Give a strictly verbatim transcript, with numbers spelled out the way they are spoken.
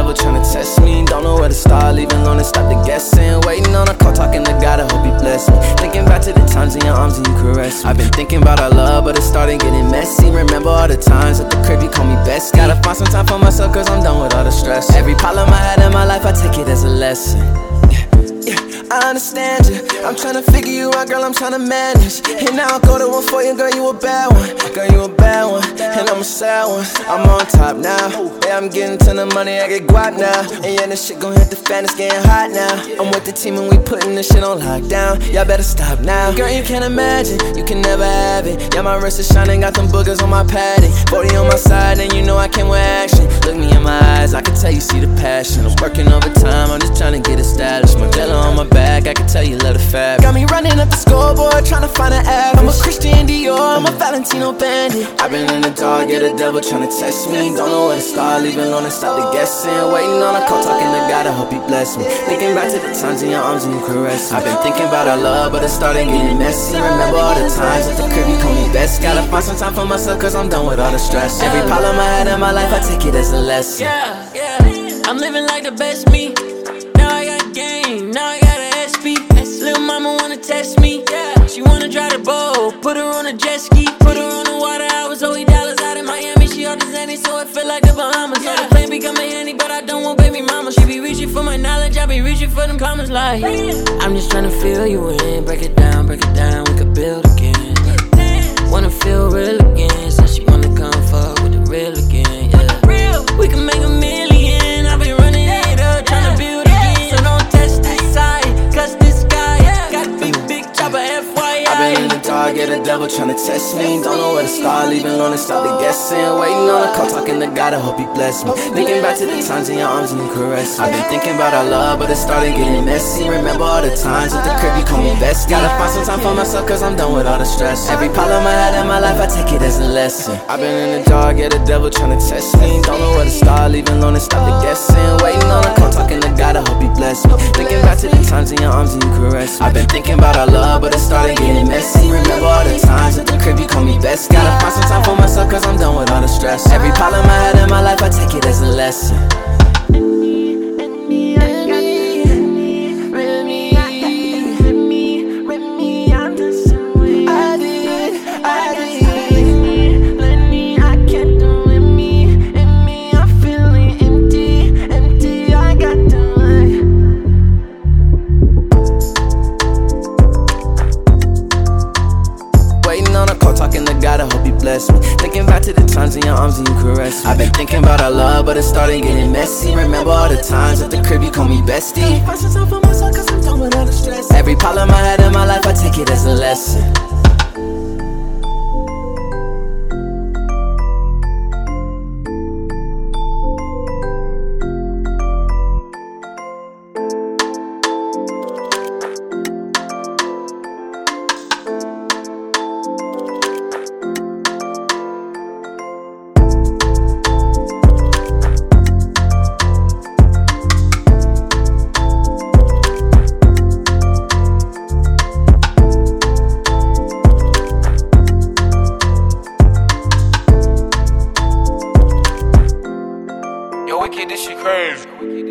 devil tryna test me. Don't know where to start, leaving alone and stop the guessing. Waiting on a call, talking to God, I hope he bless me. Thinking back to the times in your arms and you caress me. I've been thinking about our love, but it's starting getting messy. Remember all the times at the crib you call me best. Gotta find some time for myself, cause I'm done with all the stress. Every problem I had in my life, I take it as a lesson. I understand you, I'm tryna figure you out, girl, I'm tryna manage. And now I go to one for you, girl, you a bad one. Girl, you a bad one, and I'm a sad one. I'm on top now, yeah, I'm getting to the money, I get guap now. And yeah, this shit gon' hit the fan, it's getting hot now. I'm with the team and we putting this shit on lockdown. Y'all better stop now. Girl, you can't imagine, you can never have it. Yeah, my wrist is shining, got them boogers on my padding. forty on my side, and you know I came with action. Look me in my eyes, I can tell you see the passion. I'm working overtime, I'm just tryna get established. Modelo on my back, I can tell you love the fab. Got me running up the scoreboard, tryna find an average. I'm a Christian Dior, I'm a Valentino bandit. I've been in the dark, yeah, the devil tryna test me. Don't know where to start, leaving alone and stop the guessing. Waiting on a call, talking to God, I hope he bless me. Thinking back to the times in your arms and you caress me. I've been thinking about our love, but it's starting getting messy. Remember all the times at the crib you call me best. Gotta find some time for myself, cause I'm done with all the stress. Every problem I had in my life, I take it as a lesson. Yeah, yeah, I'm living like the best me. Now I got game, now I got an S P. Little mama wanna test me, yeah. She wanna drive the boat, put her on a jet ski. Put her on the water, I was only dollars out in Miami. She all Zany, so it feel like the Bahamas. Yeah. So the plane become a handy, but I don't want baby mama. She be reaching for my knowledge, I be reaching for them comments like I'm just tryna feel you in, break it down, break it down, we could build again. Wanna feel real again, so she wanna come fuck with the real again, yeah. We can make a million, I've been running it up, tryna build again. So don't test this side, cause this guy got big, big chopper F Y I. I've been in the dark, yeah, the devil tryna test me. Don't know where to start, leaving alone and stop the guessing. Waiting on a call, talking to God, I hope he bless me. Thinking back to the times in your arms and you caress me. I've been thinking about our love, but it's starting getting messy. Remember all the times at the crib you call me best. Gotta find some time for myself, cause I'm done with all the stress. Every problem I had in my life, I take it as a lesson. I've been in the dark, yeah, the devil tryna test me. Don't know where to start, leaving alone and stop the guessing. Waiting on a call, talking to God, I hope he bless me. Thinking back to the times in your arms and you caress me. I've been thinking about our love, but it's starting getting messy. Remember all the times at the crib you call me best. Gotta find some time for myself, cause I'm done with all the stress. Every problem I had in my life, I take it as a lesson. Talking to God, I hope he bless me. Thinking back to the times in your arms and you caress me. I've been thinking about our love, but it's starting getting messy. Remember all the times at the crib you call me bestie. Find some time for myself, cause I'm done with all the stress. Every problem I had in my life, I take it as a lesson. Yo, Wicked, this shit crazy.